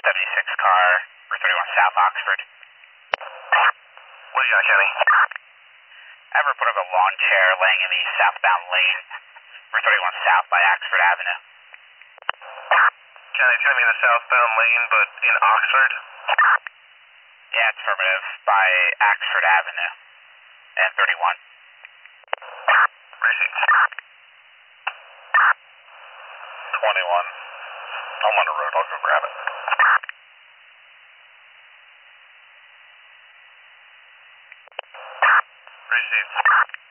76 car, Route 31 South Oxford. What do you got, Kenny? I have a report of a lawn chair laying in the southbound lane, Route 31 South by Oxford Avenue. Kenny, it's going to be in the southbound lane, but in Oxford? Yeah, it's affirmative, by Oxford Avenue and 31. Received. 21. I'm on the road. I'll go grab it. Received.